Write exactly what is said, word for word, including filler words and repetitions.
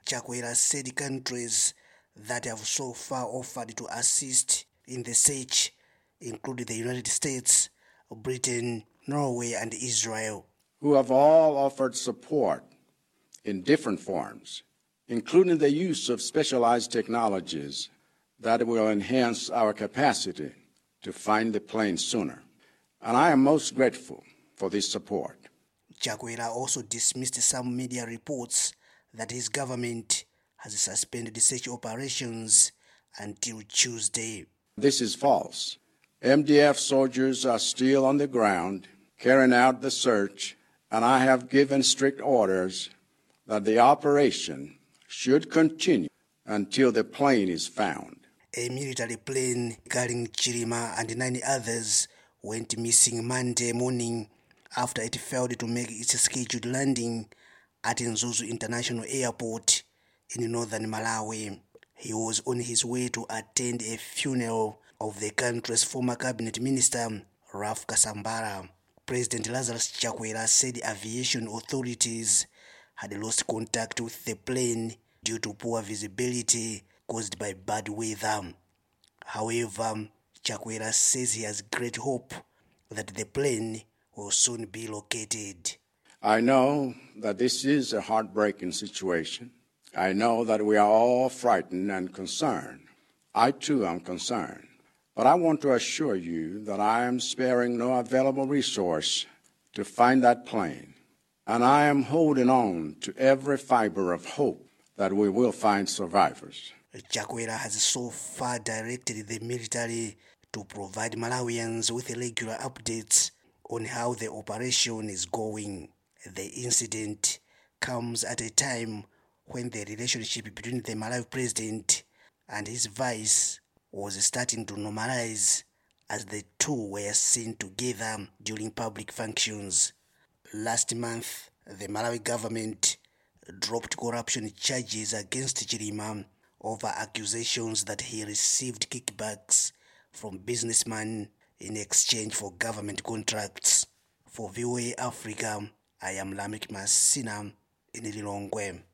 Chakwera said countries that have so far offered to assist in the search include the United States, Britain, Norway, and Israel, who have all offered support in different forms, including the use of specialized technologies that will enhance our capacity to find the plane sooner. And I am most grateful for this support. Chakwera also dismissed some media reports that his government has suspended search operations until Tuesday. This is false. M D F soldiers are still on the ground carrying out the search, and I have given strict orders that the operation should continue until the plane is found. A military plane carrying Chilima and nine others went missing Monday morning after it failed to make its scheduled landing at Nzuzu International Airport in northern Malawi. He was on his way to attend a funeral of the country's former cabinet minister, Ralph Kasambara. President Lazarus Chakwera said aviation authorities had lost contact with the plane due to poor visibility caused by bad weather. However, Chakwera says he has great hope that the plane will soon be located. I know that this is a heartbreaking situation. I know that we are all frightened and concerned. I too am concerned. But I want to assure you that I am sparing no available resource to find that plane. And I am holding on to every fiber of hope that we will find survivors. Chakwera has so far directed the military to provide Malawians with regular updates on how the operation is going. The incident comes at a time when the relationship between the Malawi president and his vice was starting to normalize as the two were seen together during public functions. Last month, the Malawi government dropped corruption charges against Chilima over accusations that he received kickbacks from businessmen in exchange for government contracts. For V O A Africa, I am Lamek Masina in Lilongwe.